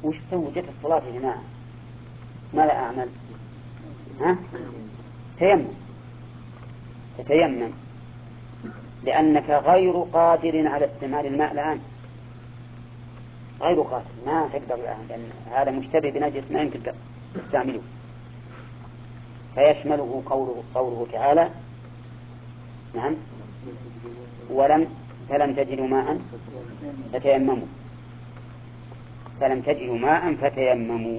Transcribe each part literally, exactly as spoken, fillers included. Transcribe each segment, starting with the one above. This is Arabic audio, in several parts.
وش تسوي؟ جت الصلاة يا جماعة، ماذا أعمل؟ ها؟ تيمم، تتيمم، لأنك غير قادر على استعمال الماء الآن، غير قادر، ما تقدر الآن، لأن هذا مشتبه بنجس ما يمكن تستعمله. فيشمله قوله, قوله تعالى نعم ولم فلم تجدوا ماء فتيمموا، فلم تجدوا ماء فتيمموا،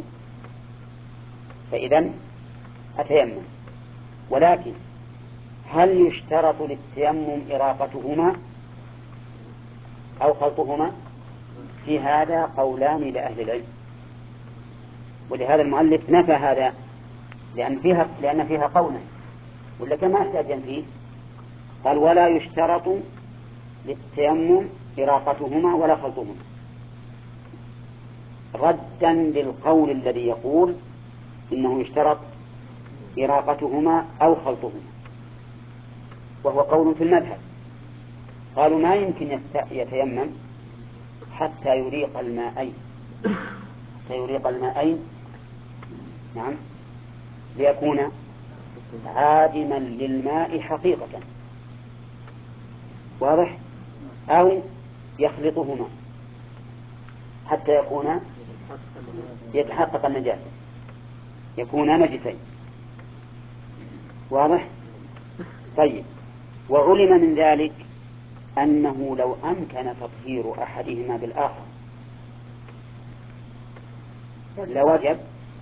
فإذن أتيمم. ولكن هل يشترط للتيمم إراقتهما أو خلطهما؟ في هذا قولان لأهل العلم، ولهذا المؤلف نفى هذا، لأن فيها, لأن فيها قولا، ولا كما احتاج فيه قال ولا يشترط للتيمم إراقتهما ولا خلطهما، ردا للقول الذي يقول إنه يشترط إراقتهما أو خلطهما، وهو قول في المذهب. قالوا ما يمكن يتيمم حتى يريق الماءين، حتى يريق الماءين نعم ليكون عادما للماء حقيقة، واضح؟ أو يخلطهما حتى يكون يتحقق النجاسة، يكون نجسين، واضح؟ طيب، وعلم من ذلك أنه لو أمكن تطهير أحدهما بالآخر لوجب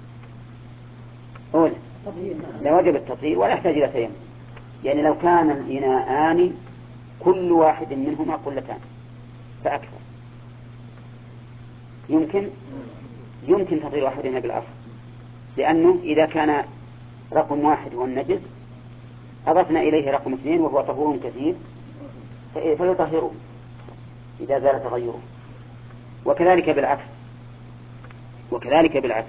أولا لوجب التطهير ولا يحتاج إلى تيمم، يعني لو كان الإناءان كل واحد منهما قلتان فأكثر يمكن يمكن تطهير أحدهما بالآخر، لأنه إذا كان رقم واحد هو النجس أضفنا إليه رقم اثنين وهو طهور كثير فيطهره إذا زال تغيره، وكذلك بالعكس وكذلك بالعكس.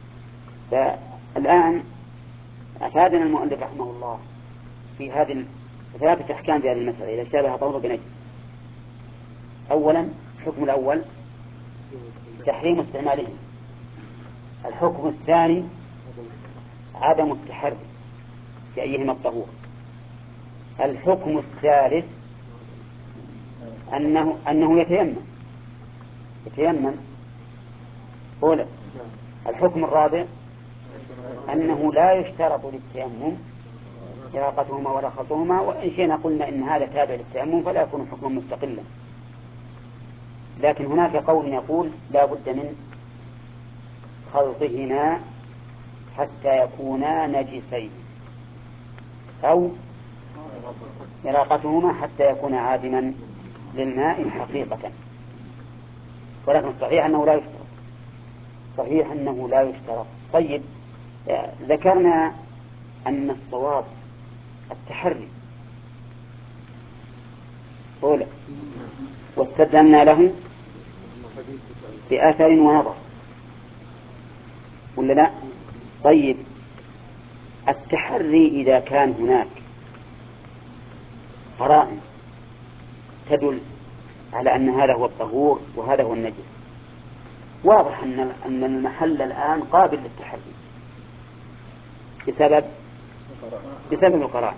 فالآن أفادنا المؤلف رحمه الله في هذه ثلاثة أحكام في هذه المسألة إذا اشتبه طهور بنجس. أولا الحكم الأول تحريم استعماله، الحكم الثاني عدم التحري في أيهما الطهور، الحكم الثالث أنه, أنه يتيمم يتيمم أولا، الحكم الرابع أنه لا يشترط للتيمم إراقتهما ولا خلطهما، وإن شئنا قلنا إن هذا تابع للتيمم فلا يكون حكما مستقلا، لكن هناك قول يقول لا بد من خلطهما حتى يكونا نجسين، أو إراقتهما حتى يكون عادما للماء حقيقة، ولكن الصحيح أنه لا يشترط، صحيح أنه لا يشترط. طيب، ذكرنا أن الصواب التحري أولا، واستدلنا له بأثر ونظر، ولا لا؟ طيب، التحري إذا كان هناك قرائن تدل على أن هذا هو الطهور وهذا هو النجس، واضح أن أن المحل الآن قابل للتحري بسبب بسبب القرائن،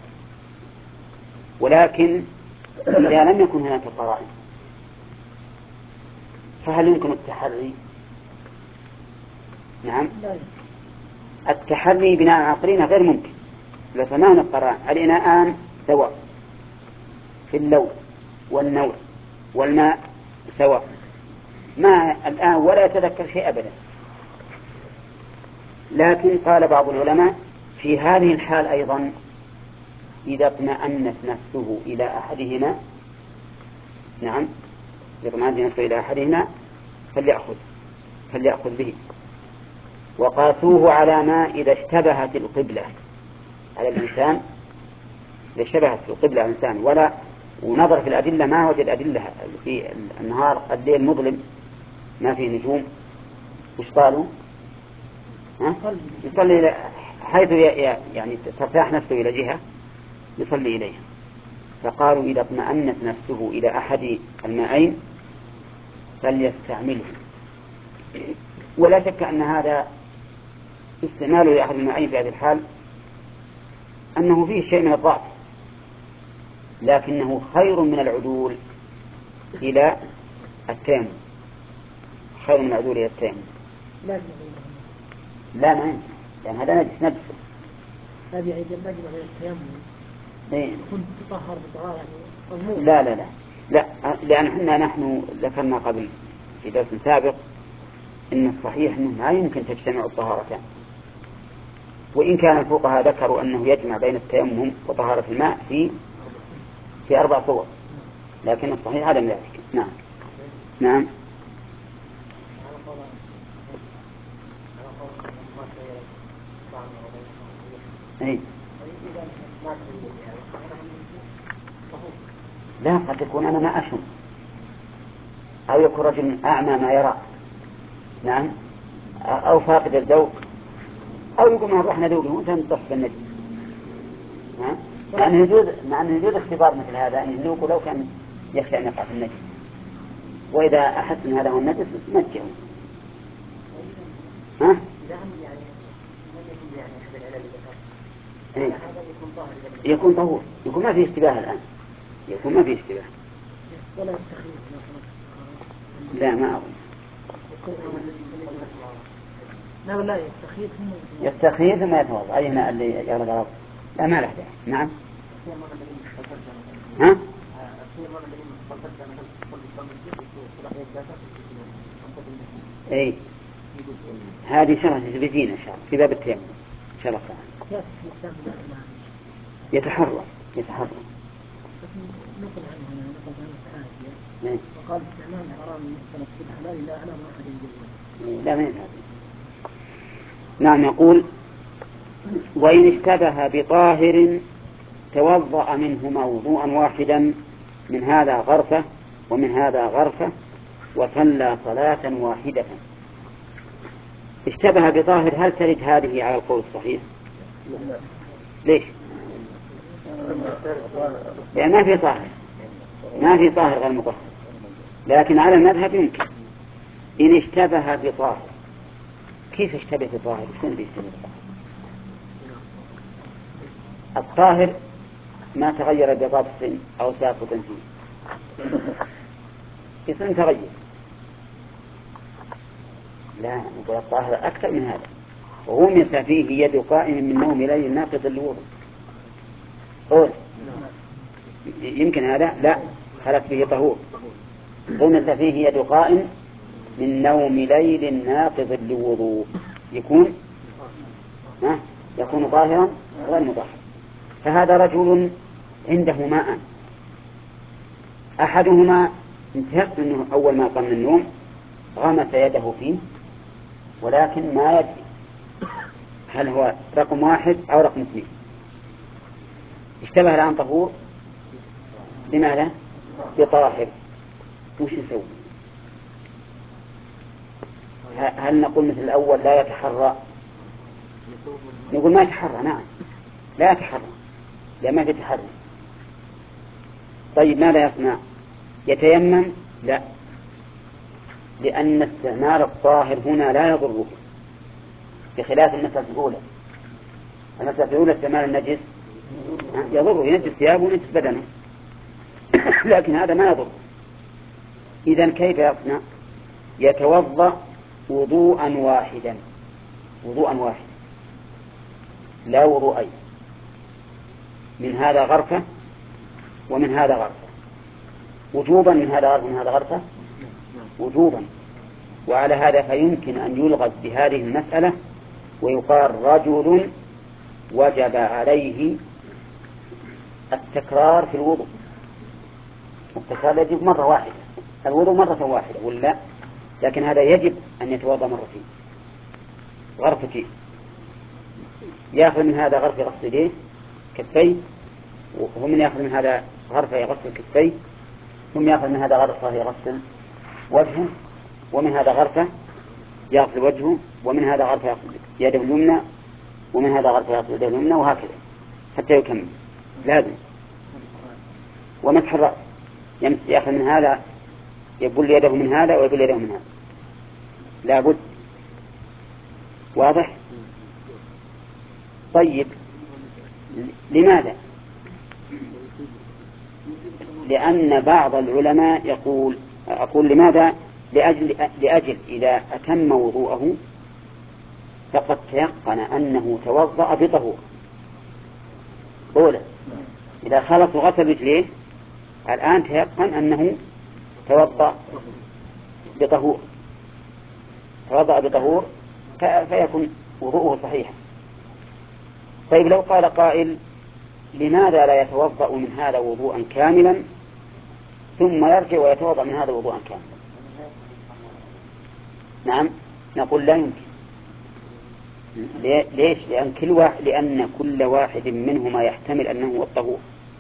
ولكن إذا لم يكن هناك قرائن فهل يمكن التحري؟ نعم، التحري بناء على قرينة غير ممكن. لو سمعنا القرائن الإناءان سواء في اللون والنوع والماء سواء، ما الآن ولا يتذكر شيء أبدا، لكن قال بعض العلماء في هذه الحال أيضا إذا اطمأنت نفسه إلى أحدهما نعم إذا اطمأنت نفسه إلى أحدهما فليأخذ فليأخذ به، وقاسوه على ما إذا اشتبهت القبلة على الإنسان، إذا اشتبهت القبلة على الإنسان ولا ونظر في الأدلة ما وجد أدلة في النهار الليل مظلم ما فيه نجوم، وش قالوا؟ ها؟ يصلي إلى حيث يعني ترتاح نفسه إلى جهة يصلي إليها، فقالوا إذا اطمأنت نفسه إلى أحد الماءين فليستعمله ولا شك أن هذا استعماله لأحد المعين في هذه الحال أنه فيه شيء من الضعف، لكنه خير من العدول إلى التيمم، خير من العدول إلى التيمم. لا ما ينفع، لأن هذا نجس نجس. هذه أيضا مجمع من التيمم كنت تطهر بطهارة يعني. لا لا لا لا لأن احنا نحن ذكرنا قبل في درس سابق إن الصحيح أنه ما يمكن تجتمع الطهارتان، وإن كان الفقهاء ذكروا أنه يجمع بين التيمم وطهارة الماء في في أربع صور، لكن الصحيح عدم ذلك. نعم نعم. أي. لا قد يكون أنا ما أشم، أو يكون رجل أعمى ما يرى، نعم، أو فاقد الذوق، أو يقول ما نروح ندوقه وأنت نطفى النجم. نعم. مع أنه يجوز مع أنه يجوز اختبار مثل هذا، أن يذوق لو كان يخشى أن يقع في النجم، وإذا أحس أن هذا هو النجس نجه. ها؟ إيه؟ يكون طهور، يكون ما فيه اشتباه الآن، يكون ما فيه اشتباه. لا ما أظن. لا لا يستخير يستخير ثم يتوضأ. أي هنا اللي يغلق الأرض. لا ما له داعي. نعم. ها؟ أي هذه شرح تجريدين إن شاء الله في باب التيمم إن شاء الله تعالى. يتحرر يتحرر. نقل عنه نقل عنه وقال استعمال حرام مختلف في الحلال لا أعلم أحد يجوزه. لا ما يفعل. نعم. يقول وإن اشتبه بطاهر توضأ منهما وضوءا واحدا من هذا غرفة ومن هذا غرفة وصلى صلاة واحدة. اشتبه بطاهر، هل ترد هذه على القول الصحيح؟ ليش؟ لأن ما في طاهر، ما في طاهر غير مطهر، لكن على المذهب يمكن إن اشتبه بطاهر. كيف اشتبه بطاهر؟ شلون بيشتبه بطاهر؟ الطاهر ما تغير بضبط أو ساقط فيه، يصير تغير. لا نقول الطاهر أكثر من هذا، وغمس فيه يد قائم من نوم ليل ناقض الوضوء. قول يمكن هذا؟ لا، خلت فيه طهور. غمس فيه يد قائم من نوم ليل ناقض الوضوء يكون ها يكون طاهرا غير مطهر. فهذا رجل عنده ماء، أحدهما انتهى أنه أول ما قام من النوم غمس يده فيه، ولكن ما يدري هل هو رقم واحد أو رقم اثنين. اشتبه الآن طهور بماذا؟ بطاهر. وش يسوي؟ هل نقول مثل الأول لا يتحرى؟ نقول ما يتحرى. نعم لا يتحرى لأن ما في تحري. طيب ماذا يصنع؟ يتيمم؟ لا، لأن استعمال الطاهر هنا لا يضره، بخلاف المسألة الأولى. المسألة الأولى استعمال النجس يضره، ينجس ثيابه وينجس بدنه، لكن هذا ما يضر. إذن كيف يصنع؟ يتوضأ وضوءا واحدا، وضوءا واحدا لا وضوءين، من هذا غرفة ومن هذا غرفة وجوبا، من هذا غرفة ومن هذا غرفة وجوبا. وعلى هذا فيمكن أن يلغز بهذه المسألة ويقال رجل وجب عليه التكرار في الوضوء. التكرار يجب مرة واحدة، الوضوء مرة واحدة ولا؟ لكن هذا يجب أن يتوضأ مرتين. غرفتين، يأخذ من هذا غرفة يغسل يديه كفيه، ومن يأخذ من هذا غرفة يغسل كفيه، ثم يأخذ من هذا غرفة يغسل وجهه، ومن هذا غرفة يغسل وجهه، ومن هذا غرفة يغسل يده اليمنى، ومن هذا غرفة يغسل يده اليمنى، وهكذا حتى يكمل. لازم. ومسح الرأس، يأخذ من هذا يبل يده من هذا ويبل يده من هذا، لابد. واضح؟ طيب لماذا؟ لأن بعض العلماء يقول أقول لماذا؟ لأجل, لأجل إذا أتم وضوءه فقد تيقن أنه توضأ بطهور. أولا إذا خلص وغسل رجليه الآن تيقن أنه توضأ بطهور توضأ بطهور فيكون وضوءه صحيحا. طيب لو قال قائل لماذا لا يتوضأ من هذا وضوءا كاملا ثم يرجع ويتوضأ من هذا وضوءا كاملا؟ نعم نقول لا يمكن. ليش؟ لأن كل واحد لأن كل واحد منهما يحتمل أنه هو الطهور،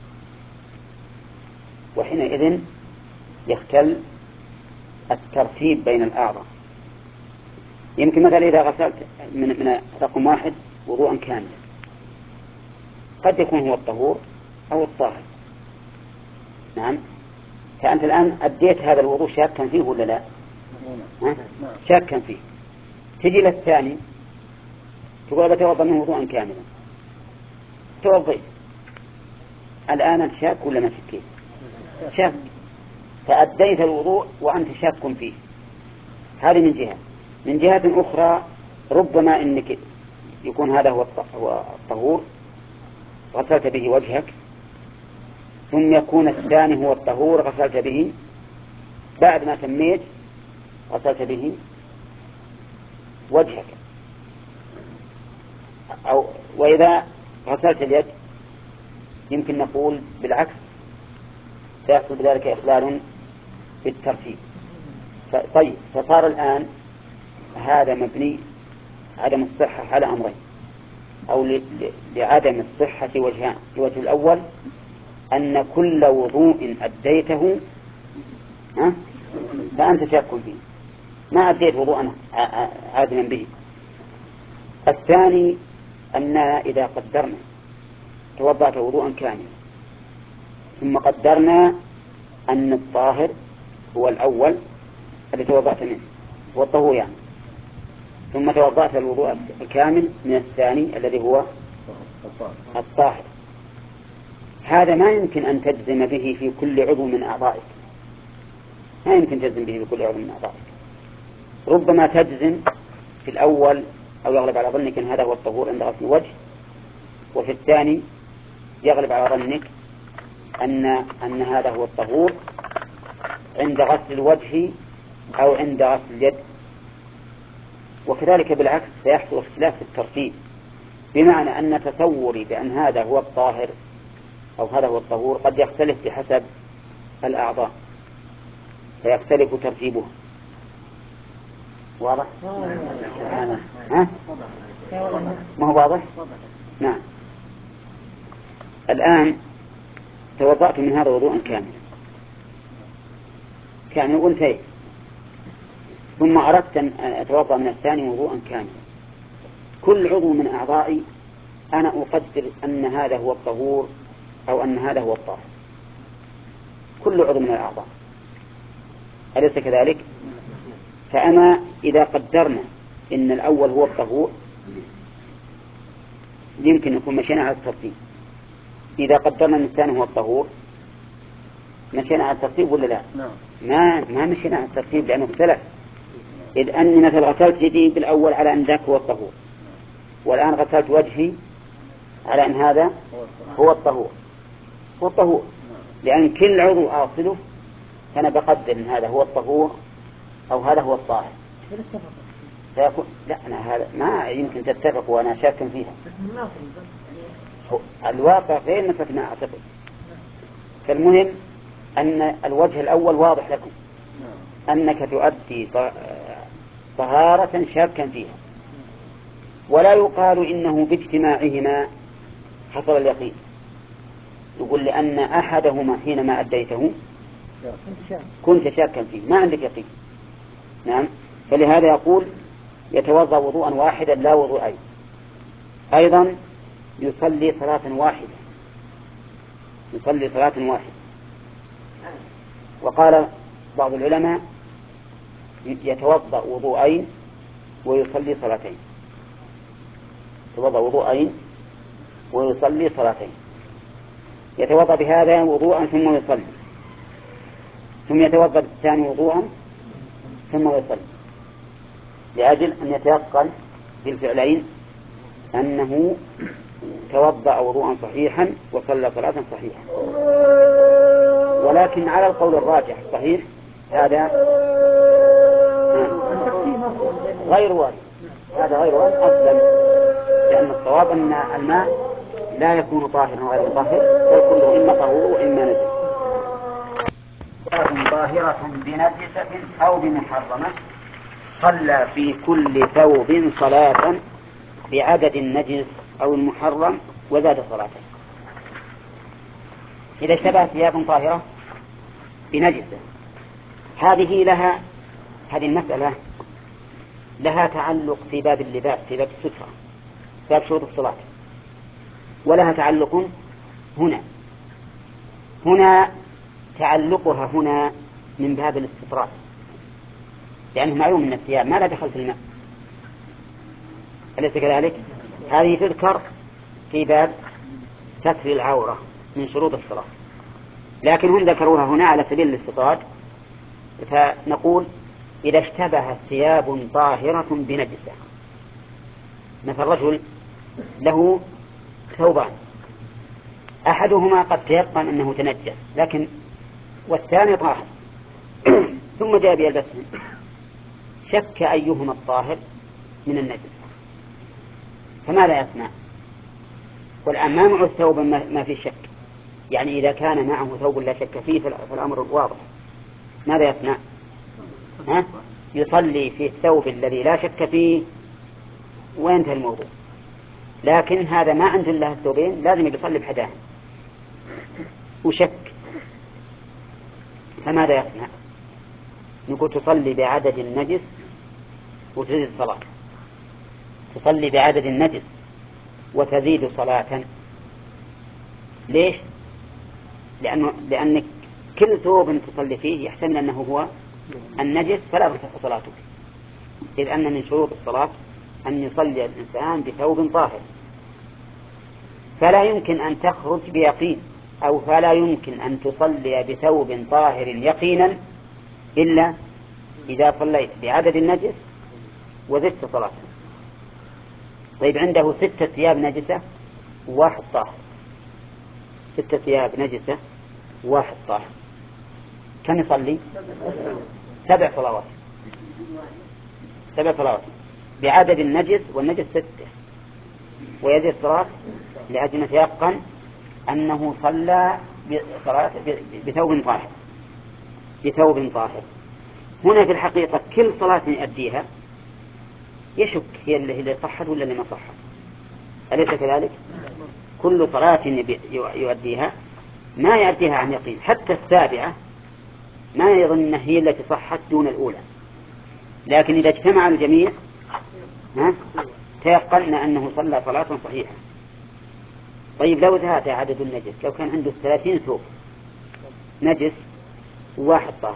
وحينئذ يختل الترتيب بين الأعضاء. يمكن مثلا إذا غسلت من, من رقم واحد وضوءا كاملا قد يكون هو الطهور أو الطاهر. نعم. فأنت الآن أديت هذا الوضوء شاكا فيه ولا لا؟ شاكا فيه. تجي للثاني تقول بتوضأ منه وضوءا كاملا، توضيت الآن أنت شاك ولا ما شكيت؟ شاك، فأديت الوضوء وأنت شاك فيه. هذه من جهة. من جهة أخرى ربما إنك يكون هذا هو الطهور غسلت به وجهك، ثم يكون الثاني هو الطهور غسلت به بعد ما تميت غسلت به وجهك. أو وإذا غسلت اليد يمكن نقول بالعكس سيحصل بذلك إخلال بالترتيب. طيب فصار الآن هذا مبني عدم الصحة على أمرين، أو لعدم الصحة وجهان. الوجه الأول أن كل وضوء أديته فأنت شاك فيه، ما أديت وضوءا عادلا به. الثاني أننا إذا قدرنا توضأت وضوءا كاملا ثم قدرنا أن الطاهر هو الأول الذي توضأت منه هو الطهور يعني، ثم توضأت الوضوء الكامل من الثاني الذي هو الطاهر، هذا ما يمكن أن تجزم به في كل عضو من أعضائك. ما يمكن تجزم به في كل عضو من أعضائك. ربما تجزم في الأول أو يغلب على ظنك أن هذا هو الطهور عند غسل الوجه، وفي الثاني يغلب على ظنك أن أن هذا هو الطهور عند غسل الوجه أو عند غسل اليد. وكذلك بالعكس سيحصل اختلاف في الترتيب، بمعنى أن تصوري بأن هذا هو الطاهر أو هذا هو الطهور قد يختلف بحسب الأعضاء فيختلف ترتيبه. واضح؟ ها؟ ما هو واضح؟ نعم. الآن توضأت من هذا وضوءا كاملا كان أنثيت، ثم أردت أن أتوضأ من الثاني وضوءا كاملا. كل عضو من أعضائي أنا أقدر أن هذا هو الطهور أو أن هذا هو الطاهر، كل عضو من الأعضاء، أليس كذلك؟ فأنا إذا قدرنا إن الأول هو الطهور يمكن نكون مشينا على الترتيب. إذا قدرنا أن الثاني هو الطهور مشينا على الترتيب ولا لا؟ ما ما مشينا على الترتيب لأنه اختلف. إذ أني مثلا غسلت يدي بالأول على أن ذاك هو الطهور، والآن غسلت وجهي على أن هذا هو الطهور هو الطهور لأن كل عضو أغسله فأنا بقدر أن هذا هو الطهور أو هذا هو الطاهر. فيكون لا أنا هذا ما يمكن تتفق وأنا شاك فيها. الواقع غير مثل ما أعتقد. فالمهم أن الوجه الأول واضح لكم أنك تؤدي طهارة شاكا فيها، ولا يقال إنه باجتماعهما حصل اليقين. يقول لأن أحدهما حينما أديته كنت شاكا فيه ما عندك يقين. نعم. فلهذا يقول يتوضأ وضوءا واحدا لا وضوءين. أيضا يصلي صلاة واحدة يصلي صلاة واحدة وقال بعض العلماء يتوضأ وضوءين ويصلي صلاتين. يتوضأ وضوءين ويصلي صلاتين، يتوضأ بهذا وضوءا ثم يصلي، ثم يتوضأ بالثاني وضوءا ثم يصلي، لأجل أن يتيقن بالفعلين أنه توضأ وضوءا صحيحا وصلى صلاة صحيحة. ولكن على القول الراجح الصحيح هذا غير وارد، هذا غير وارد أصلا، لأن الصواب أن الماء لا يكون طاهرا غير مطهر، بل كله إما طهور وإما نجس. طاهرة بنجسة أو بمحرمة صلى في كل ثوب صلاة بعدد النجس أو المحرم وزاد صلاته. إذا اشتبهت ثياب طاهرة بنجسة، هذه لها هذه المسألة لها تعلق في باب اللباس، في باب السترة، باب شروط الصلاة، ولها تعلق هنا هنا تعلقها هنا من باب الاستطراد، لأنه معلوم أن الثياب ما لا دخل في الماء، أليس كذلك؟ هذه تذكر في باب ستر العورة من شروط الصلاة، لكن هم ذكروها هنا على سبيل الاستطراد. فنقول إذا اشتبه ثياب طاهرة بنجسة، مثل رجل له ثوبان، أحدهما قد تيقن أنه تنجس لكن والثاني طاهر ثم جاء بيلبسهم، شك أيهما الطاهر من النجس، فماذا يصنع؟ والآن ما معه الثوب ما في شك، يعني إذا كان معه ثوب لا شك فيه فالأمر واضح، ماذا يصنع؟ ها؟ يصلي في الثوب الذي لا شك فيه وينتهي الموضوع. لكن هذا ما عنده الله الثوبين، لازم يصلي بحداه وشك، فماذا يصنع؟ نقول تصلي بعدد النجس وتزيد صلاة، تصلي بعدد النجس وتزيد صلاة. ليش؟ لأنه لأنك كل ثوب تصلي فيه يحتمل أنه هو النجس فلا تصح صلاتك، إذ أن من شروط الصلاة أن يصلي الإنسان بثوب طاهر، فلا يمكن أن تخرج بيقين أو فلا يمكن أن تصلي بثوب طاهر يقينا إلا إذا صليت بعدد النجس وزدت صلاة. طيب عنده ستة ثياب نجسة وواحد طاهر، ستة ثياب نجسة وواحد طاهر، كم يصلي؟ سبع صلوات، سبع صلوات بعدد النجس، والنجس ستة، ويزيد صلاة لأجل يتيقن أنه صلى بصلاة بثوب طاهر بثوب طاهر. هنا في الحقيقة كل صلاة يؤديها يشك هي اللي صحت ولا اللي ما صحت، أليس كذلك؟ كل صلاة يؤديها ما يؤديها عن يقين، حتى السابعة ما يظن هي التي صحت دون الأولى، لكن إذا اجتمع الجميع ها تيقن أنه صلى صلاة صحيحة. طيب لو زاد عدد النجس، لو كان عنده ثلاثين ثوب نجس وواحد طاهر،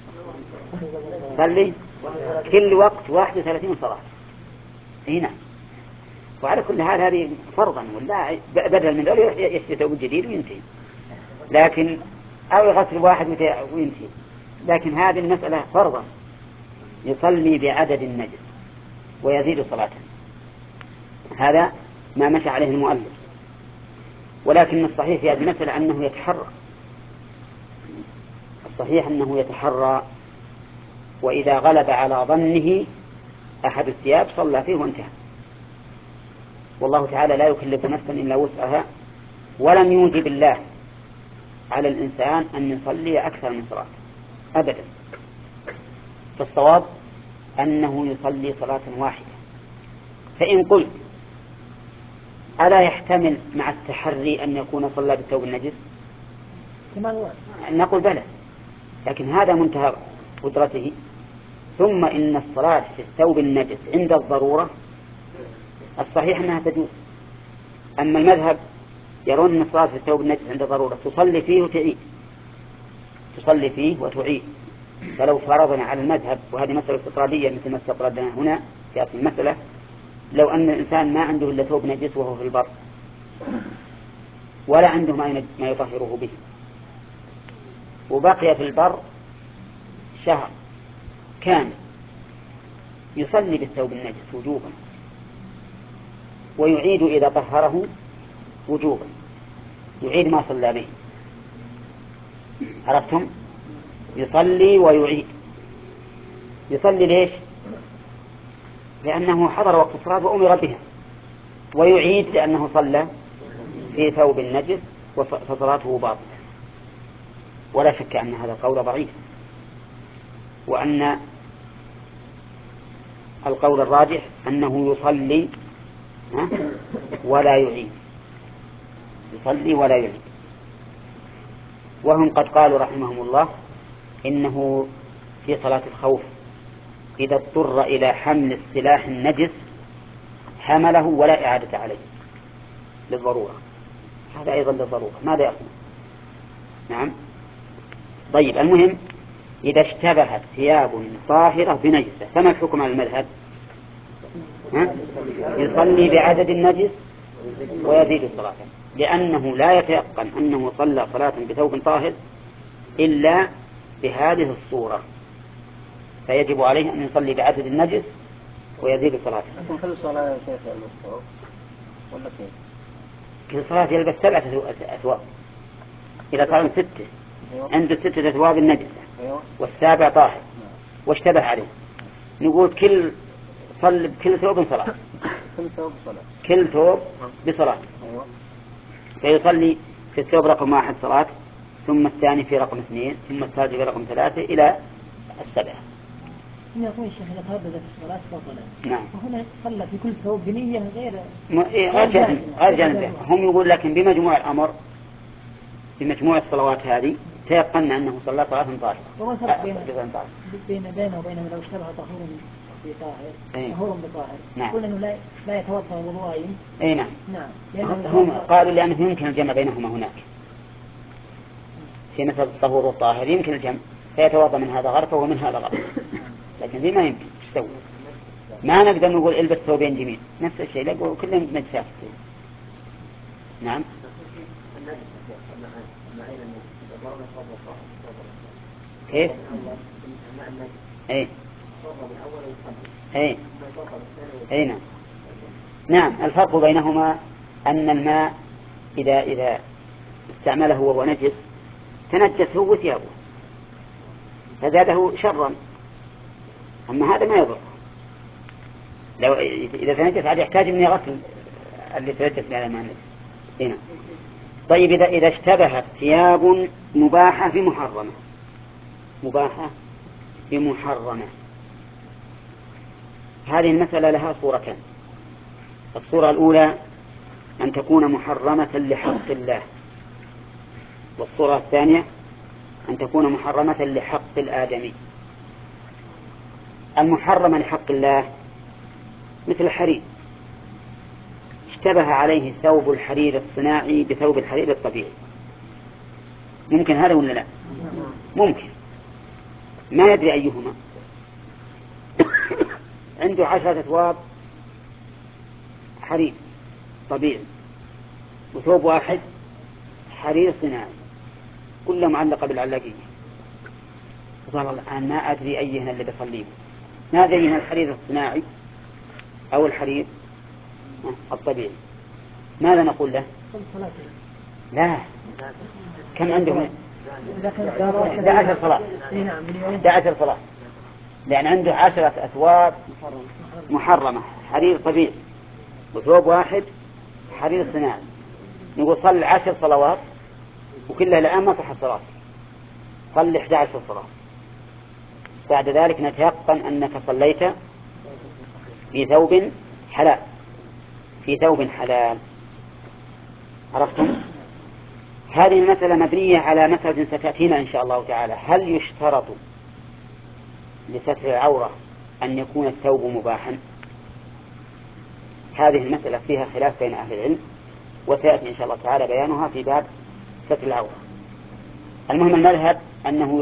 صلي كل وقت واحد وثلاثين صلاة هنا. وعلى كل حال هذه فرضا، ولا بدل من ذلك يشتري ثوب جديد وينتهي، لكن أو يغسل واحد وينتهي، لكن هذه المسألة فرضا يصلي بعدد النجس ويزيد صلاة، هذا ما مشى عليه المؤلف. ولكن الصحيح في هذه المسألة أنه يتحرى، الصحيح أنه يتحرى، وإذا غلب على ظنه أحد الثياب صلى فيه وانتهى. والله تعالى لا يكلف نفسا إلا وسعها، ولم يوجب الله على الإنسان أن يصلي أكثر من صلاة أبدا، فالصواب أنه يصلي صلاة واحدة. فإن قلت ألا يحتمل مع التحري أن يكون صلى بالثوب النجس؟ نقول بلى، لكن هذا منتهى قدرته. ثم إن الصلاة في الثوب النجس عند الضرورة الصحيح أنها تجوز. أما المذهب يرون أن الصلاة في الثوب النجس عند الضرورة تصلي فيه وتعيد، تصلي فيه وتعيد. فلو فرضنا على المذهب، وهذه مسألة استطرادية مثل ما استطردنا هنا في أصل المسألة، لو أن الإنسان ما عنده إلا ثوب نجس وهو في البر ولا عنده ما يطهره به وبقي في البر شهر كان يصلي بالثوب النجس وجوبا ويعيد إذا طهره وجوبا، يعيد ما صلى به. عرفتم؟ يصلي ويعيد. يصلي ليش؟ لأنه حضر وقت الصلاة وأمر بها، ويعيد لأنه صلى في ثوب النجس فصلاته باطلة. ولا شك أن هذا القول ضعيف، وأن القول الراجح أنه يصلي ولا يعيد، يصلي ولا يعيد. وهم قد قالوا رحمهم الله إنه في صلاة الخوف إذا اضطر إلى حمل السلاح النجس حمله ولا إعادة عليه للضرورة، هذا أيضا للضرورة، ماذا يصنع؟ نعم. طيب، المهم إذا اشتبهت ثياب طاهرة بنجسة فما الحكم على المذهب؟ يصلي بعدد النجس ويزيد صلاة، لأنه لا يتيقن أنه صلى صلاة بثوب طاهر إلا بهذه الصورة، فيجب عليه أن يصلي بعدد النجس ويزيد صلاة. كل صلاة يا شيخ المستوى ولا كيف؟ كل صلاة يلبس سبعة أثواب إلى صار ستة، عنده ستة أثواب النجسة والسابع طاهر واشتبه عليه، نقول كل صل بكل ثوب صلاة، كل ثوب صلاة، كل ثوب بصلاة. فيصلي في الثوب رقم واحد صلاة، ثم الثاني في رقم اثنين، ثم الثالث في رقم ثلاثة إلى السبعة. هنا يقول الشيخ إذا ترددت الصلاة بطلت. نعم. وهنا صلى في كل ثوب بنية غير م... غير جانب غير جانب هم يقول لكن بمجموع الأمر بمجموع الصلوات هذه تيقن أنه صلى صلاة طاهرة. وما الفرق بين بين بينه وبين لو اشتبه طهور بطاهر طهور بطاهر؟ نعم. يقول إنه لا لا يتوضأ وضوءين. أي نعم. نعم. هم قالوا لأنه يمكن الجمع بينهما هناك في مثل الطهور والطاهر يمكن الجمع، فيتوضأ من هذا غرفة ومن هذا غرفة، لكن ذي ما يمكن تسوي. ما نقدر نقول البس ثوبين جميل نفس الشيء، لا كلهم نجسات. نعم. كيف؟ ايه ايه ايه نعم. نعم، الفرق بينهما أن الماء إذا إذا استعمله وهو نجس تنجس هو وثيابه فزاده شرا، أما هذا ما يضر. لو إذا تنجس عاد يحتاج مني غسل اللي تنجس على ما نجس. هنا طيب، إذا إذا اشتبهت ثياب مباحة بمحرمة، مباحة بمحرمة، هذه المسألة لها صورتان. الصورة الأولى أن تكون محرمة لحق الله، والصورة الثانية أن تكون محرمة لحق الآدمي. المحرمة لحق الله مثل الحرير، اشتبه عليه ثوب الحرير الصناعي بثوب الحرير الطبيعي، ممكن هذا ولا لا؟ ممكن، ما يدري أيهما. عنده عشرة أثواب حرير طبيعي وثوب واحد حرير صناعي كلها معلقة بالعلاقية، فقال الآن ما أدري أيهنا اللي بصليه، ما أدري الحرير الصناعي أو الحرير الطبيعي، ماذا نقول له؟ لا، كم عندهم؟ ده عشر صلاة، ده عشر صلاة، لأن عنده عشرة أثواب محرمة حرير طبيعي وثوب واحد حرير صناعي، نقول صل عشر صلوات وكلها الآن ما صح الصلاة، صل إحدى عشر صلاة، بعد ذلك نتيقن أنك صليت في ثوب حلال، في ثوب حلال. عرفتم؟ هذه المسألة مبنية على مسألة ستأتينا إن شاء الله تعالى، هل يشترط لستر العورة أن يكون الثوب مباحا؟ هذه المسألة فيها خلاف بين أهل العلم، وسيأتي إن شاء الله تعالى بيانها في باب ستر العورة. المهم المذهب أنه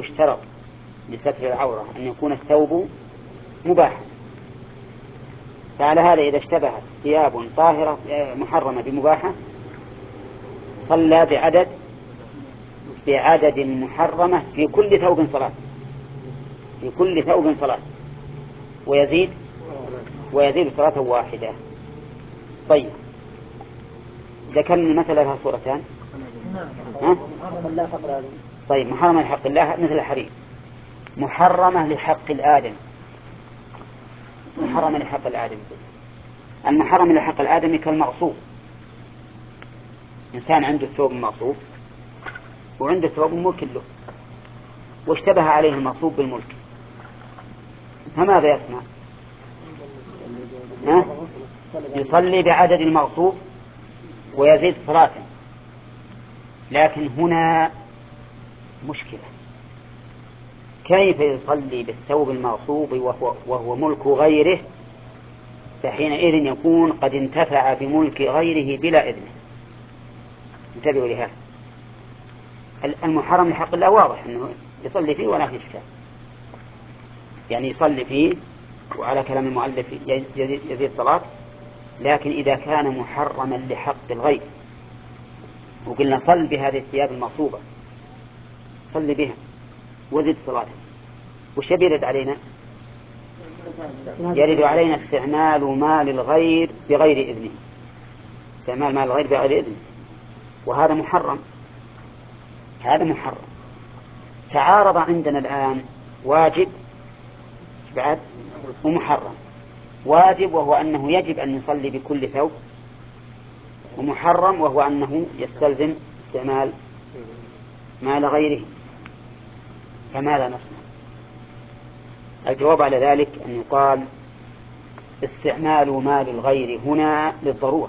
فعلى هذا إذا اشتبهت ثياب طاهرة محرمة بمباحة صلى بعدد بعدد محرمة في كل ثوب صلاة، في كل ثوب صلاة، ويزيد ويزيد صلاة واحدة. طيب ذكرنا مثل لها صورتان. ها؟ طيب محرمة لحق الله مثل الحرير، محرمة لحق الآدم، محرمة لحق الآدم. المحرم لحق الآدم كالمغصوب، إنسان عنده ثوب مغصوب وعنده ثوب ملك له واشتبه عليه المغصوب بالملك، فماذا يصنع؟ ها؟ يصلي بعدد المغصوب ويزيد صلاة. لكن هنا مشكلة، كيف يصلي بالثوب المغصوب وهو, وهو ملك غيره؟ فحينئذ يكون قد انتفع بملك غيره بلا إذنه. انتبهوا لهذا. المحرم لحق الله واضح أنه يصلي فيه ولا في إشكال، يعني يصلي فيه وعلى كلام المؤلف يزيد, يزيد صلاة. لكن إذا كان محرما لحق الغير وقلنا صل بهذه الثياب المغصوبة، صل بها وزد صلاة، وش يرد علينا؟ يرد علينا استعمال مال الغير بغير إذنه، استعمال مال الغير بغير إذنه، وهذا محرم. هذا محرم. تعارض عندنا الآن واجب بعد ومحرم. واجب وهو أنه يجب أن يصلي بكل ثوب، ومحرم وهو أنه يستلزم استعمال مال غيره. فماذا نصنع؟ الجواب على ذلك أن يقال استعمال مال الغير هنا للضرورة،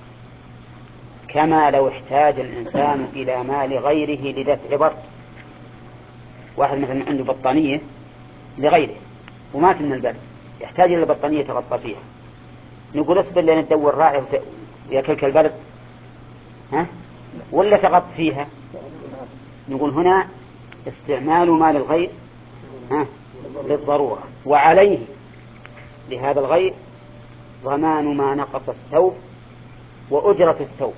كما لو احتاج الإنسان إلى مال غيره لدفع برد. واحد مثلا عنده بطانية لغيره ومات من البرد، يحتاج إلى بطانية يتغطى فيها، نقول اصبر لين تدور راعي ويأكلك البرد، ها؟ ولا تغط فيها؟ نقول هنا استعمال مال الغير ها؟ للضرورة، وعليه لهذا الغير ضمان ما نقص الثوب وأجرة الثوب،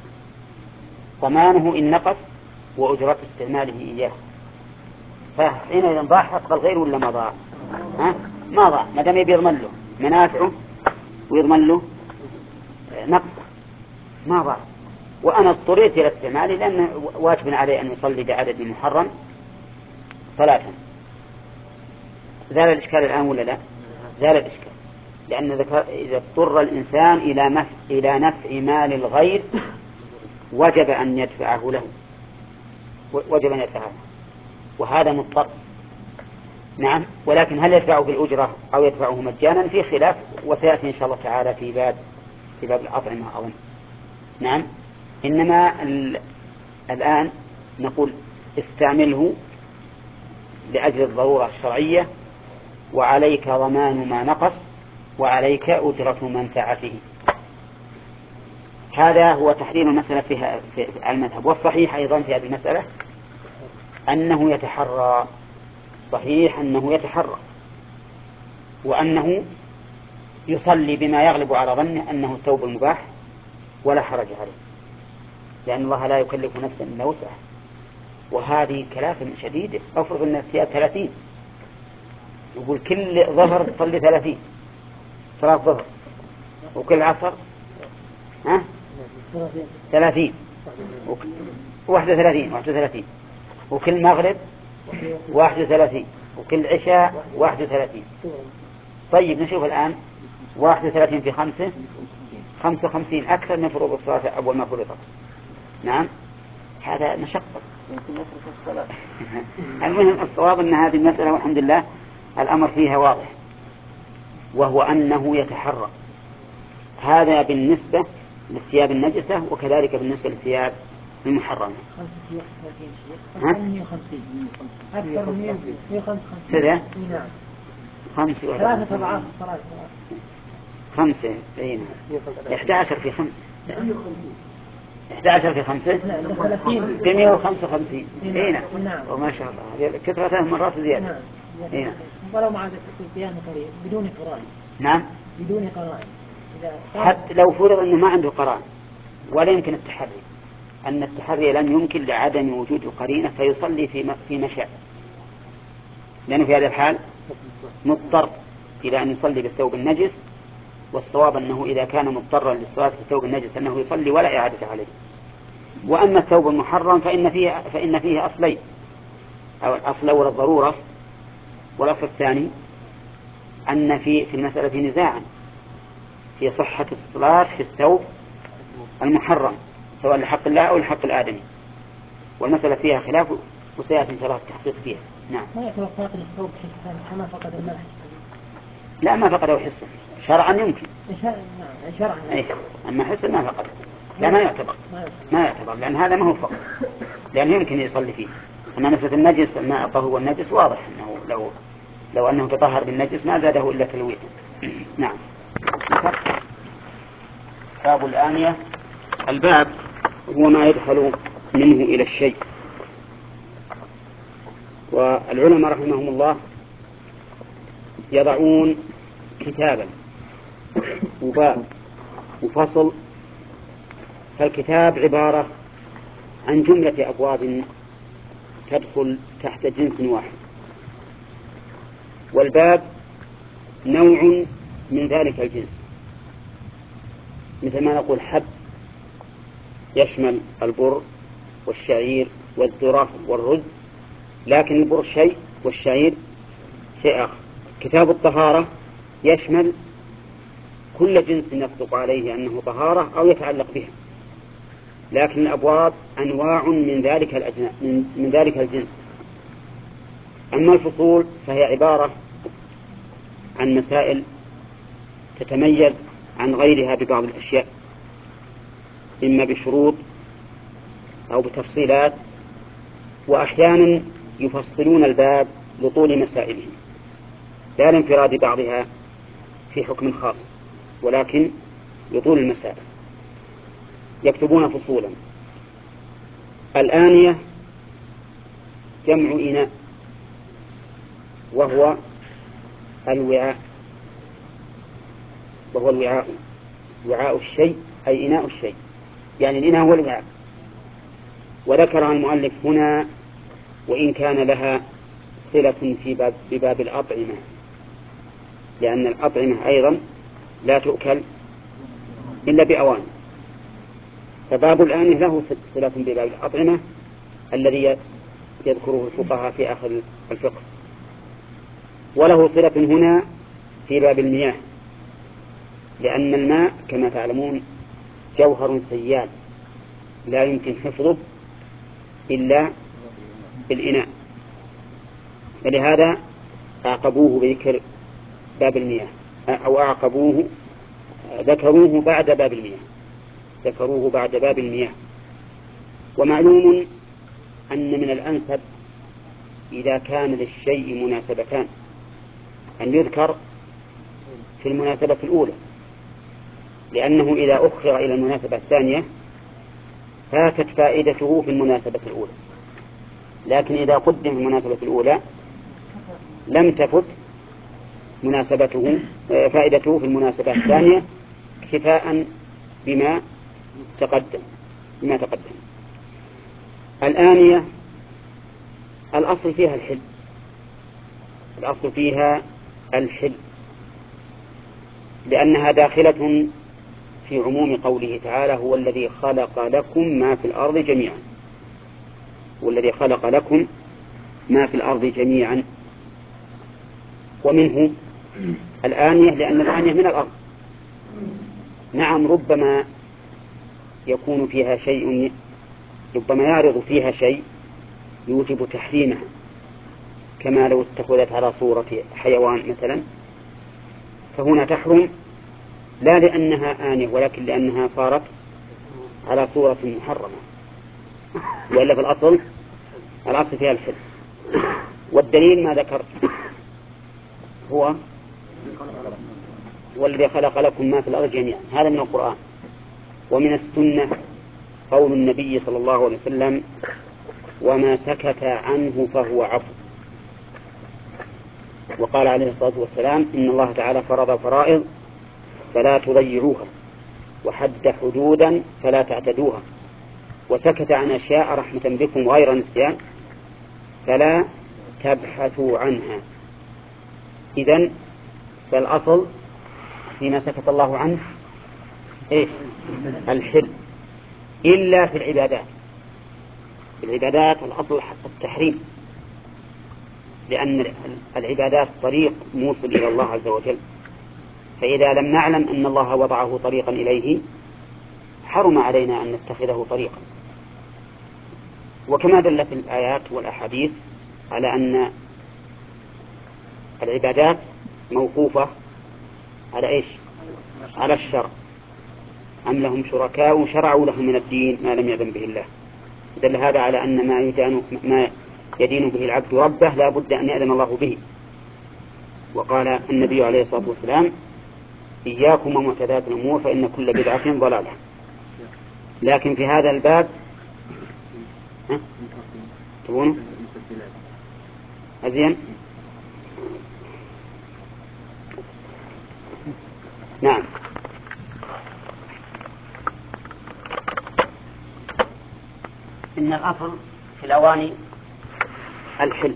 ضمانه إن نقص وأجرة استعماله إياه. فحين ضاع حق الغير ولا ما ضاع؟ ها؟ ما ضاع، ما دام يبي يضمن له منافعه ويضمن له نقصه ما ضاع. وأنا اضطريت إلى استعماله لأن واجب عليه أن يصلي بعدد محرم صلاة. زال الإشكال الآن ولا لا؟ زال الإشكال، لأن إذا اضطر الإنسان إلى نفع, إلى نفع مال الغير وجب أن يدفعه له، وجب أن يدفعه، وهذا مضطر. نعم، ولكن هل يدفعه بالأجرة أو يدفعه مجانا في خلاف، وسيأتي إن شاء الله تعالى في باب في باب الأطعمة أظن. نعم، إنما الآن نقول استعمله لأجل الضرورة الشرعية، وعليك ضمان ما نقص وعليك أجرة منفعته. هذا هو تحرير المسألة فيها في المذهب. والصحيح أيضا في هذه المسألة أنه يتحرى، صحيح أنه يتحرى، وأنه يصلي بما يغلب على ظنه أنه الثوب المباح ولا حرج عليه، لأن الله لا يكلف نفسا إلا وسعها. وهذه كلافة شديدة. أفرض أن الثياب ثلاثين، يقول كل ظهر تصلي ثلاثين صلاة ظهر، وكل عصر ها ثلاثين، واحد وثلاثين واحد وثلاثين، وكل مغرب واحد وثلاثين، وكل عشاء واحد وثلاثين. طيب نشوف الآن واحد وثلاثين في خمسة خمسة وخمسين، أكثر من فروض الصلاة أول ما فرضت. نعم، هذا مشقة. المهم الصواب أن هذه المسألة والحمد لله الأمر فيها واضح، وهو أنه يتحرى. هذا بالنسبة للثياب النجسة، وكذلك بالنسبة للثياب المحرمة. سنة خمسة ثلاثة أضعاف خمسة أين إحدى عشر في خمسة إحدى عشر في خمسة بمئة وخمسة وخمسين. هنا وما شاء الله كثرة ثلاث مرات زيادة. هنا ولو مع القيام قريب بدون فرائض. نعم، بدون قرائن. حتى لو فرض أنه ما عنده قرائن ولا يمكن التحري، أن التحري لم يمكن لعدم وجود قرينة فيصلي في في مشاء، لأنه في هذا الحال مضطر إلى أن يصلي بالثوب النجس، والصواب أنه إذا كان مضطرا للصلاة بالثوب النجس أنه يصلي ولا إعادة عليه. وأما الثوب المحرم فإن فيه, فإن فيه أصلين، أو الأصل الأول الضرورة، والأصل الثاني أن في في المسألة نزاعا في صحة الصلاة في الثوب المحرم سواء لحق الله أو لحق الآدمي، والمسألة فيها خلاف وسيأتي إن شاء الله التحقيق فيها. نعم. ما يعتبر فاقد الثوب حسا كما فقد الماء حسا؟ لا، ما فقده حسا، شرعا يمكن. شرعا. أي. أما حسا ما فقده، لا ما يعتبر، ما يعتبر لأن هذا ما هو فقد، لأنه يمكن يصلي فيه. أما مسألة النجس الماء الطهور والنجس واضح أنه لو لو أنه تطهر بالنجس ما زاده إلا تلويثا. نعم. باب الآنية. الباب هو ما يدخل منه إلى الشيء، والعلماء رحمهم الله يضعون كتابا وباب وفصل. فالكتاب عبارة عن جملة أبواب تدخل تحت جنس واحد، والباب نوع من ذلك الجنس، مثل ما نقول حب يشمل البر والشعير والذرة والرز، لكن البر شيء والشعير شيء آخر. كتاب الطهارة يشمل كل جنس يصدق عليه أنه طهارة أو يتعلق بها، لكن الأبواب أنواع من ذلك الأجناس من, من ذلك الجنس. أما الفصول فهي عبارة عن مسائل تتميز عن غيرها ببعض الأشياء، إما بشروط أو بتفصيلات، وأحيانا يفصلون الباب لطول مسائله لا لانفراد بعضها في حكم خاص، ولكن لطول المسائل يكتبون فصولا. الآنية جمع إناء، وهو الوعاء، وهو الوعاء وعاء الشيء أي إناء الشيء، يعني الإناء هو الوعاء. وذكرها المؤلف هنا وإن كان لها صلة في باب بباب الأطعمة، لأن الأطعمة أيضا لا تؤكل إلا بأوان، فباب الآنية له صلة بباب الأطعمة الذي يذكره الفقهاء في آخر الفقه، وله صلة هنا في باب المياه، لأن الماء كما تعلمون جوهر سيال لا يمكن حفظه إلا بالإناء، فلهذا أعقبوه بذكر باب المياه، أو أعقبوه ذكروه بعد باب المياه ذكروه بعد باب المياه. ومعلوم أن من الأنسب إذا كان للشيء مناسبتان أن يذكر في المناسبة الأولى، لأنه إذا أخر إلى المناسبة الثانية فاتت فائدته في المناسبة الأولى، لكن إذا قدم في المناسبة الأولى لم تفت مناسبته فائدته في المناسبة الثانية اكتفاء بما تقدم بما تقدم. الآنية الأصل فيها الحل الأصل فيها الحل لأنها داخلة في عموم قوله تعالى: هو الذي خلق لكم ما في الأرض جميعا والذي خلق لكم ما في الأرض جميعا. ومنه الآنية لأن الآنية من الأرض. نعم، ربما يكون فيها شيء ربما يعرض فيها شيء يوجب تحريمها، كما لو اتخذت على صورة حيوان مثلا، فهنا تحرم لا لأنها آنية ولكن لأنها صارت على صورة محرمة، وإلا في الأصل الأصل فيها الحل. والدليل ما ذكرت هو والذي خلق لكم ما في الأرض جميعا، هذا من القرآن. ومن السنة قول النبي صلى الله عليه وسلم: وما سكت عنه فهو عفو. وقال عليه الصلاة والسلام: إن الله تعالى فرض فرائض فلا تضيعوها، وحد حدودا فلا تعتدوها، وسكت عن أشياء رحمة بكم غير نسيان فلا تبحثوا عنها. إذن فالأصل فيما سكت الله عنه إيش؟ الحل، إلا في العبادات. في العبادات الأصل التحريم، لأن العبادات طريق موصل إلى الله عز وجل، فإذا لم نعلم أن الله وضعه طريقا إليه حرم علينا أن نتخذه طريقا. وكما دل في الآيات والأحاديث على أن العبادات موقوفة على إيش؟ على الشرع. أم لهم شركاء شرعوا لهم من الدين ما لم يأذن به الله. دل هذا على أن ما يدين, ما يدين به العبد ربه لا بد أن يأذن الله به. وقال النبي عليه الصلاة والسلام إياكم ومحدثات الأمور فإن كل بدعة ضلالة. لكن في هذا الباب ها؟ تبونه أزين؟ نعم. إن الأصل في الأواني الحل.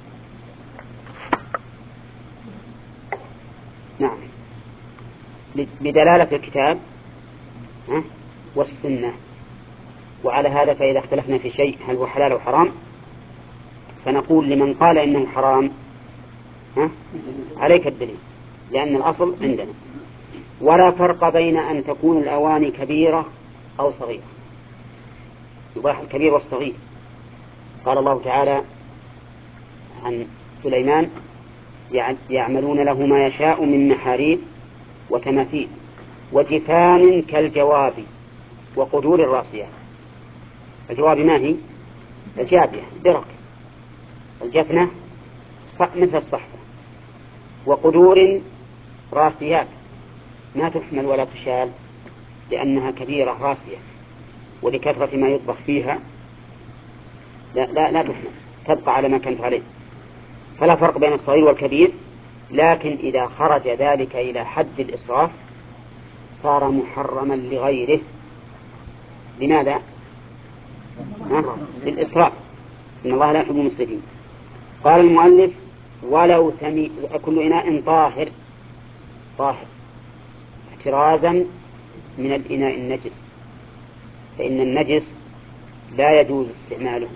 نعم، بدلالة الكتاب والسنة. وعلى هذا فإذا اختلفنا في شيء هل هو حلال أو حرام فنقول لمن قال إنه حرام ها؟ عليك الدليل، لأن الأصل عندنا. ولا فرق بين أن تكون الأواني كبيرة أو صغيرة، يباح الكبير والصغير. قال الله تعالى عن سليمان يعملون له ما يشاء من محاريب وتماثيل وجفان كالجواب وقدور الراسيات. الجواب ما هي؟ الجابية درك، الجفنة مثل الصحفة، وقدور راسيات ما تحمل ولا تشال لأنها كبيرة راسية، ولكثرة ما يطبخ فيها لا, لا, لا تحمل، تبقى على ما كانت عليه. فلا فرق بين الصغير والكبير، لكن إذا خرج ذلك إلى حد الإسراف صار محرما لغيره. لماذا؟ للإسراف، إن الله لا يحب المسرفين. قال المؤلف ولو ثمي كل إناء طاهر طاهر احترازا من الإناء النجس، فإن النجس لا يجوز استعماله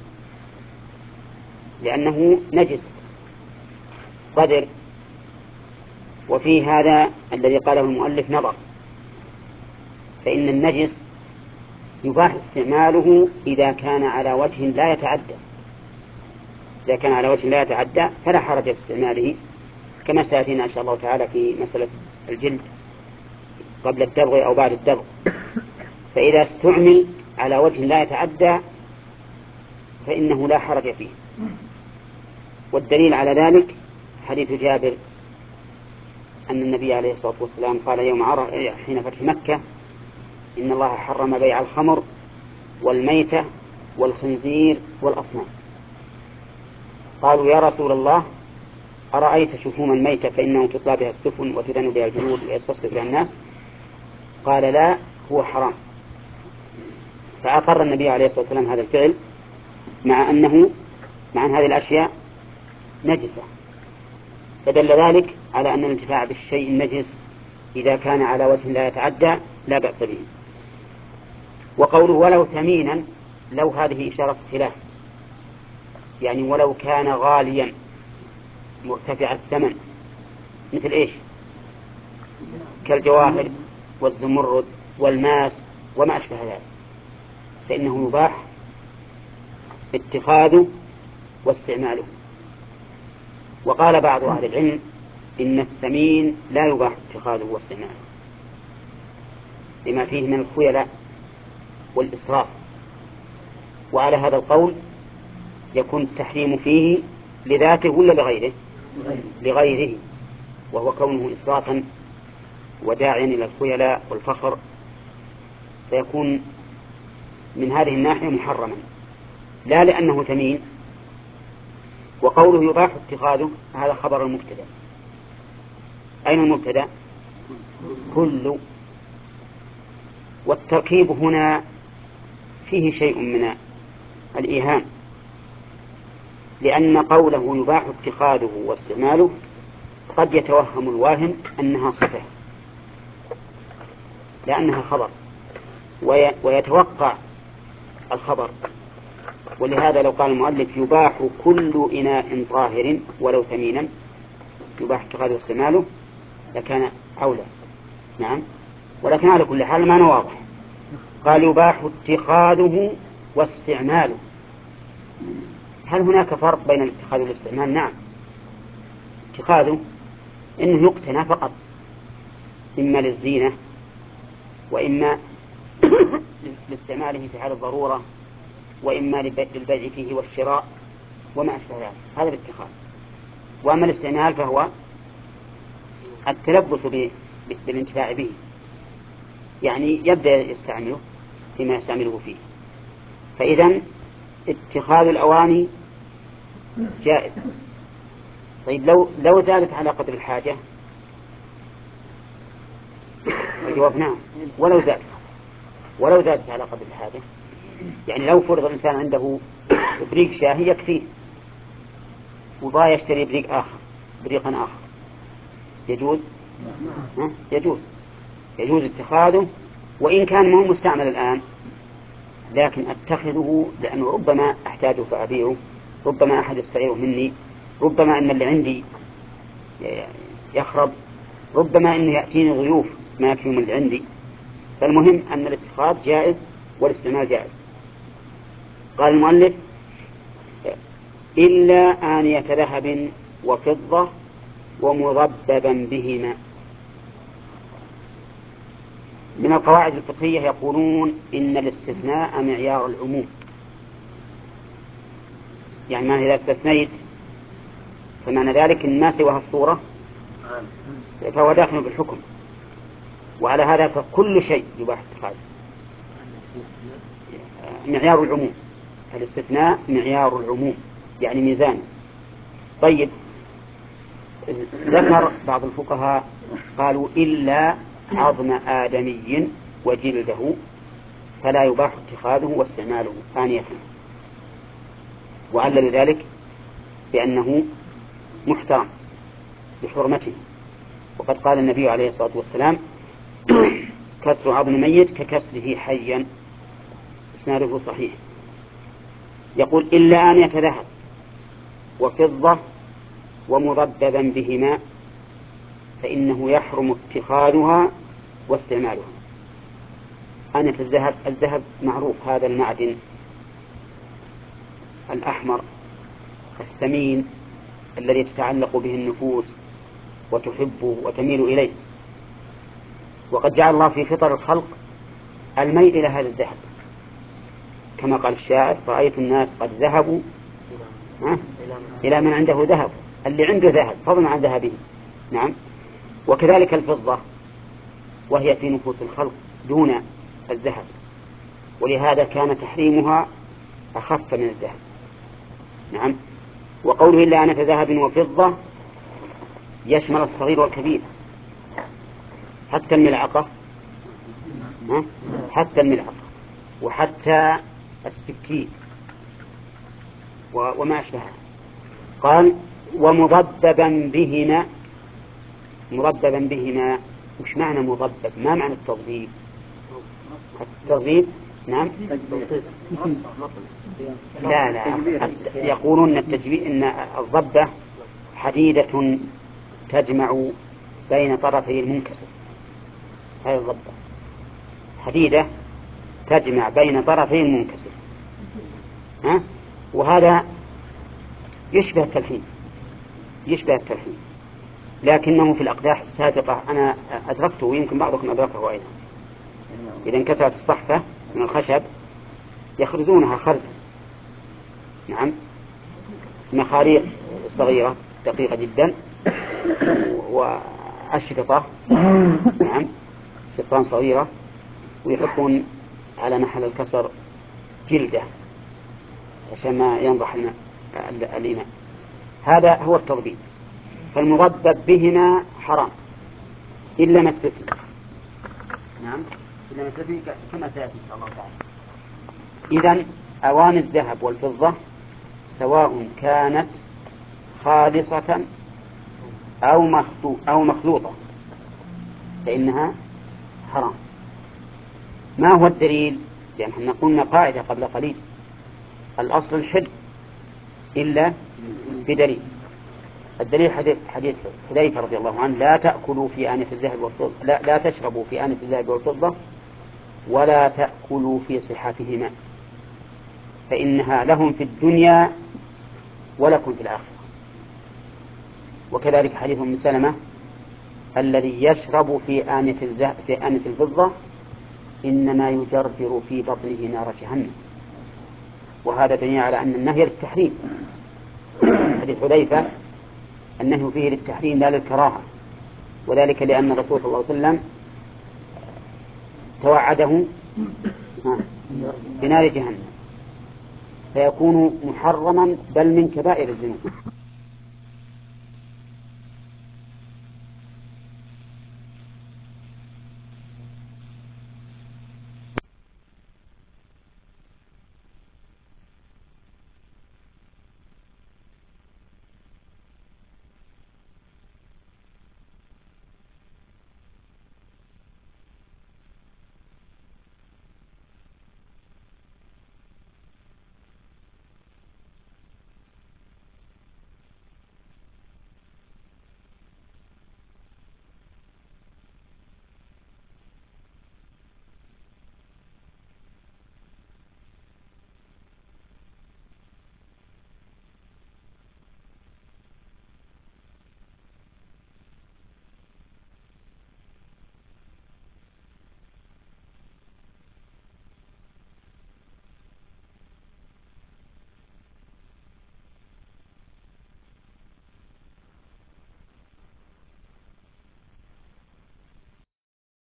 لأنه نجس قدر. وفي هذا الذي قاله المؤلف نظر، فإن النجس يباح استعماله إذا كان على وجه لا يتعدى. إذا كان على وجه لا يتعدى فلا حرج في استعماله، كما سيأتينا إن شاء الله تعالى في مسألة الجلد قبل الدبغ أو بعد الدبغ. فإذا استعمل على وجه لا يتعدى فإنه لا حرج فيه. والدليل على ذلك حديث جابر أن النبي عليه الصلاة والسلام قال يوم عرفة حين فتح مكة إن الله حرم بيع الخمر والميتة والخنزير والأصنام. قالوا يا رسول الله أرأيت شحوم الميتة فإنه تطلى بها السفن وتدن بها الجلود ويستصف بها الناس؟ قال لا، هو حرام. فأقر النبي عليه الصلاة والسلام هذا الفعل مع أنه مع أن هذه الأشياء نجسة، فدل ذلك على أن الانتفاع بالشيء النجس إذا كان على وجه لا يتعدى لا بأس به. وقوله ولو ثمينا، لو هذه إشارة خلاف، يعني ولو كان غاليا مرتفع الثمن مثل إيش؟ كالجواهر والزمرد والماس وما أشبه ذلك، فإنه يباح اتخاذه واستعماله. وقال بعض أهل العلم إن الثمين لا يباح اتخاذه واستعماله لما فيه من الخيلاء والإسراف. وعلى هذا القول يكون التحريم فيه لذاته ولا لغيره؟ لغيره، وهو كونه إسرافا وداعيا إلى الخيلاء والفخر، فيكون من هذه الناحية محرما لا لأنه ثمين. وقوله يباح اتخاذه هذا خبر المبتدأ. أين المبتدأ؟ كل. والتركيب هنا فيه شيء من الإيهام، لأن قوله يباح اتخاذه واستعماله قد يتوهم الواهم أنها صفة لأنها خبر، ويتوقع الخبر. ولهذا لو قال المؤلف يباح كل إناء طاهر ولو ثمينا يباح اتخاذه واستعماله لكان أولى. نعم. ولكن على كل حال المعنى واضح. قال يباح اتخاذه واستعماله. هل هناك فرق بين الاتخاذ والاستعمال؟ نعم. اتخاذه إنه يقتنى فقط، إما للزينة وإما لاستعماله في حال الضرورة وإما للبيع فيه والشراء وما أشبه ذلك، هذا الاتخاذ. وأما الاستعمال فهو التلبس بالانتفاع به، يعني يبدأ يستعمله فيما يستعمله فيه. فإذن اتخاذ الأواني جائز. طيب لو لو زادت على قدر الحاجة؟ الجواب نعم، ولو زادت ولو زادت على قدر الحاجة. يعني لو فرض الإنسان عنده بريق شاهي يكفيه وبغى يشتري بريق آخر بريقا آخر يجوز؟ ها؟ يجوز يجوز اتخاذه وإن كان ما هو مستعمل الآن، لكن أتخذه لأنه ربما أحتاجه فأبيعه، ربما أحد يستعيره مني، ربما أن اللي عندي يخرب، ربما أنه يأتيني ضيوف ما يكفي من اللي عندي. فالمهم أن الاتخاذ جائز والاستعمال جائز. قال المؤلف إلا آنية ذهب وفضة ومضببا بهما. من القواعد الفقهية يقولون إن الاستثناء معيار العموم، يعني ما إذا استثنيت فمعنى ذلك إن ما سواها الصورة فهو داخل بالحكم، وعلى هذا فكل شيء يباح اتخاذه. معيار العموم، الاستثناء معيار العموم يعني ميزان. طيب ذكر بعض الفقهاء قالوا إلا عظم آدمي وجلده فلا يباح اتخاذه واستعماله آنية، وعلل ذلك بأنه محترم بحرمته. وقد قال النبي عليه الصلاة والسلام كسر عظم ميت ككسره حيا، إسناده صحيح. يقول إلا آنية ذهب وفضة ومضببا بهما فإنه يحرم اتخاذها واستعمالها. آنية الذهب، الذهب معروف هذا المعدن الأحمر الثمين الذي تتعلق به النفوس وتحبه وتميل إليه، وقد جعل الله في فطر الخلق الميل إلى هذا الذهب، كما قال الشاعر رأيت الناس قد ذهبوا إلى من عنده ذهب، اللي عنده ذهب فضلا عن ذهبه. نعم. وكذلك الفضة وهي في نفوس الخلق دون الذهب، ولهذا كان تحريمها أخف من الذهب. نعم. وقوله إلا آنية ذهب وفضة يشمل الصغير والكبير، حتى الملعقة حتى الملعقة وحتى السكين وما أشبهها. قال ومضببا بهما. مضببا بهما وش معنى مضبب؟ ما معنى التضبيب؟ التضبيب نعم لا لا يقولون التجبيب إن الضبة حديدة تجمع بين طرفي المنكسر. هذه الضبة حديدة تجمع بين طرفي المنكسر، ها؟ وهذا يشبه التلحين يشبه التلحين لكنه في الأقداح السابقة أنا أدركته ويمكن بعضكم أدركه أيضا. إذا انكسرت الصحفة من الخشب يخرجونها خرزا، نعم، مخاريق صغيرة دقيقة جدا وأشرطة، نعم، سطان صغيرة، ويحطون على محل الكسر جلدة عشان ما ينضح الإناء. هذا هو التضبيب. فالمضبب بهما حرام إلا ما استثني. نعم إلا ما استثني كما سيأتي إن شاء الله تعالى. إذن أواني الذهب والفضة سواء كانت خالصة أو أو مخلوطة فإنها حرام. ما هو الدليل؟ لأن احنا قلنا قاعدة قبل قليل: الأصل الحل إلا بدليل. الدليل حديث حديث حذيفة رضي الله عنه: لا تأكلوا في آنية الذهب والفضة، لا, لا تشربوا في آنية الذهب والفضة ولا تأكلوا في صحافهما فإنها لهم في الدنيا ولكم في الآخرة. وكذلك حديث ام سلمة: الذي يشرب في آنية الذهب في آنية الفضة إنما يجرجر في بطنه نار جهنم. وهذا دليل على أن النهي للتحريم. حديث حذيفة النهي فيه للتحريم لا للكراهة، وذلك لأن الرسول صلى الله عليه وسلم توعده بنار جهنم فيكون محرما بل من كبائر الذنوب.